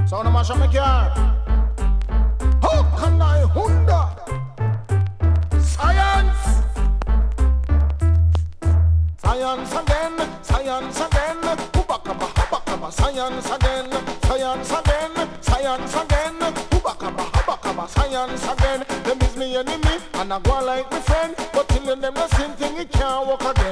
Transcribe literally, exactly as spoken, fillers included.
So I mash up my car. How can I Honda? Science. Science again, science again. Hubakaba, hubakaba, science again, science again, science again. Hubakaba, hubakaba, science again. Them is me enemy, and I go like my friend. But till them the same thing, it can't work again.